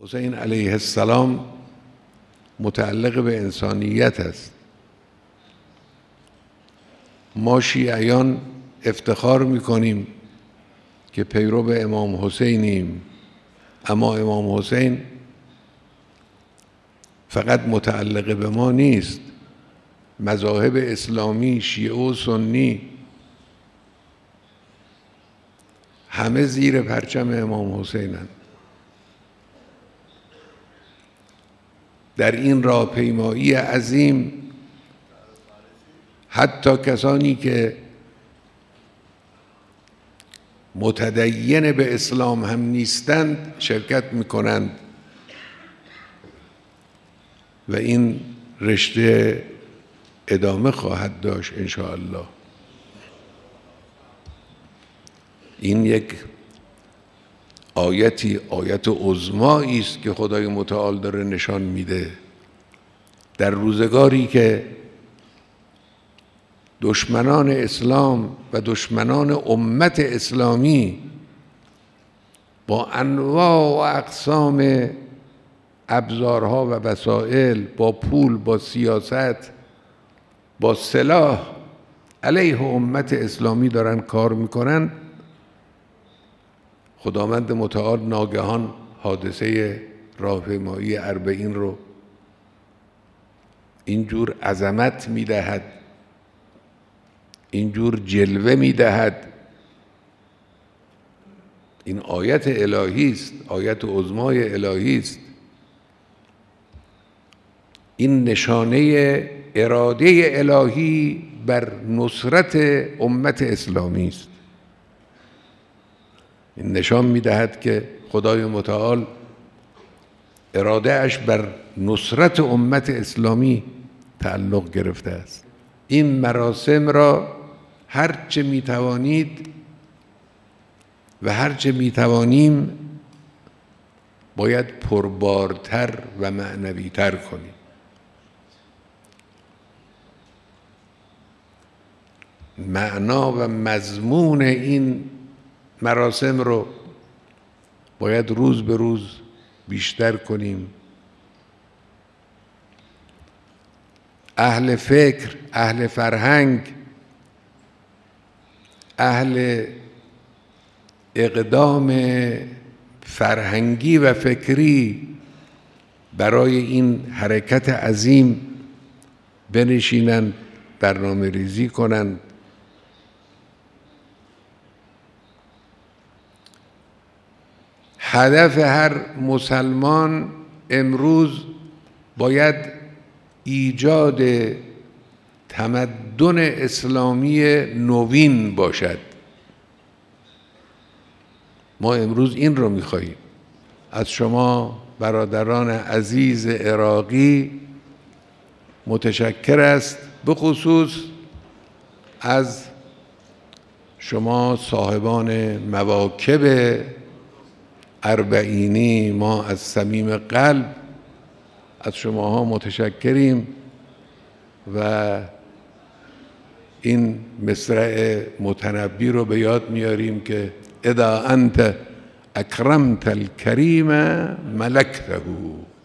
حسین علیه السلام متعلق به انسانیت است. ما شیعیان افتخار میکنیم که پیرو امام حسینیم، اما امام حسین فقط متعلق به ما نیست. مذاهب اسلامی، شیعه و سنی، همه زیر پرچم امام حسینند. در این راهپیمایی عظیم حتی کسانی که متدین به اسلام هم نیستند شرکت میکنند و این رشته ادامه خواهد داشت ان شاء الله. این یک آیت عظمایی است که خدای متعال داره نشان میده. در روزگاری که دشمنان اسلام و دشمنان امت اسلامی با انواع و اقسام ابزارها و وسایل، با پول، با سیاست، با سلاح علیه امت اسلامی دارن کار میکنن، خداوند متعال ناگهان حادثه راهپیمایی اربعین رو اینجور عظمت میدهد، اینجور جلوه میدهد. این آیت الهی است، آیت عظمای الهی است. این نشانه اراده الهی بر نصرت امت اسلامی است. این نشان میدهد که خدای متعال اراده اش بر نصرت امت اسلامی تعلق گرفته است. این مراسم را هرچه میتوانید و هرچه میتوانیم باید پربارتر و معنویتر کنیم. معنا و مضمون این مراسم رو باید روز به روز بیشتر کنیم. اهل فکر، اهل فرهنگ، اهل اقدام فرهنگی و فکری برای این حرکت عظیم بنشینند، برنامه ریزی کنند. هدف هر مسلمان امروز باید ایجاد تمدن اسلامی نوین باشد. ما امروز این رو می‌خواهیم. از شما برادران عزیز عراقی متشکر است، به خصوص از شما صاحبان مواکب اربعینی. ما از صمیم قلب از شماها متشکریم و این مصرع متنبی رو به یاد میاریم که اذا انت اکرمت الکریم ملکته.